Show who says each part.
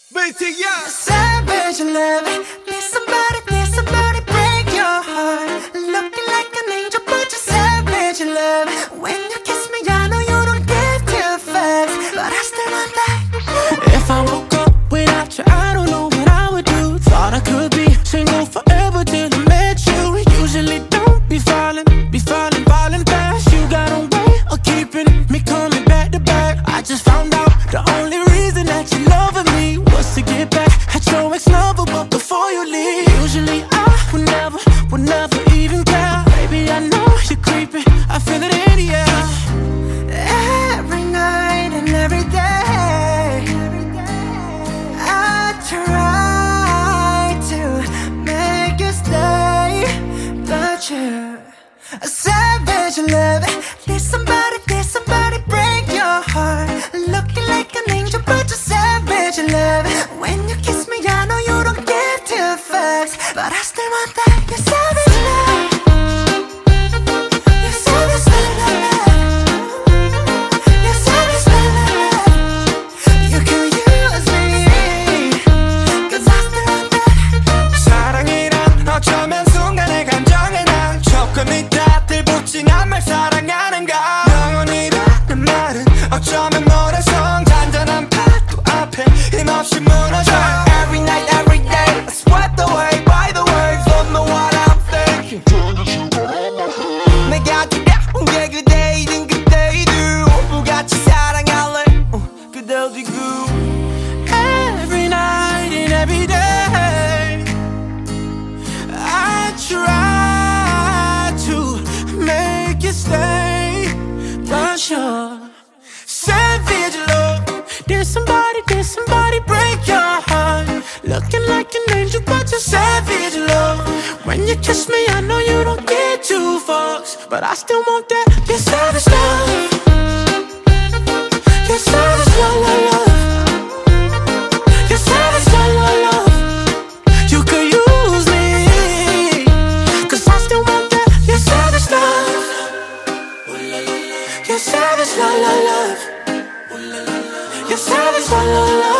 Speaker 1: BTS.
Speaker 2: Savage love. Need somebody break your heart. Looking like an angel, but you're savage love. When you kiss me, I know you don't give two fucks, but I still want that.
Speaker 3: If I woke up without you, I don't know what I would do. Thought I could be single forever till I met you. Usually don't be falling fast. You got a way of keeping me coming back to back. I just found out the only reason that you loving me was to get back at your ex-lover, but before you leave. Usually I would never even care. Baby, I know you're creeping, I feel it in the air.
Speaker 2: Every night and every day, I try to make you stay, but you're a savage love. Need somebody break your heart. Looking like an angel, but you're savage love. When you kiss me, I know you don't give two fucks, but I still want that. You're savage love. You're savage love. You're savage love. You can use me, 'cause I still want that.
Speaker 1: 사랑이란 어쩌면 순간의 감정에 난 조금 다 들붙이는 말 사랑하는가. 영원이라는 말은 어쩌면 모래성 잔잔한 파도 앞에 힘없이 무너져. Every night, every day, I swept away by the waves. Don't know what I'm thinking. 내가 두려운 게 그대이든 그대이든 오늘같이 사랑할래. 그대 어디고.
Speaker 3: Every night and every day, I try to make you stay, but you're savage love. Did somebody break your heart? Looking like an angel, but you're savage love. When you kiss me, I know you don't get two fucks, but I still want that. You're savage love. You're savage love, love, love. You're savage love, love, love. You could use me, 'cause I still want that. You're savage love. You're savage love, love, love. You're savage love, love, love.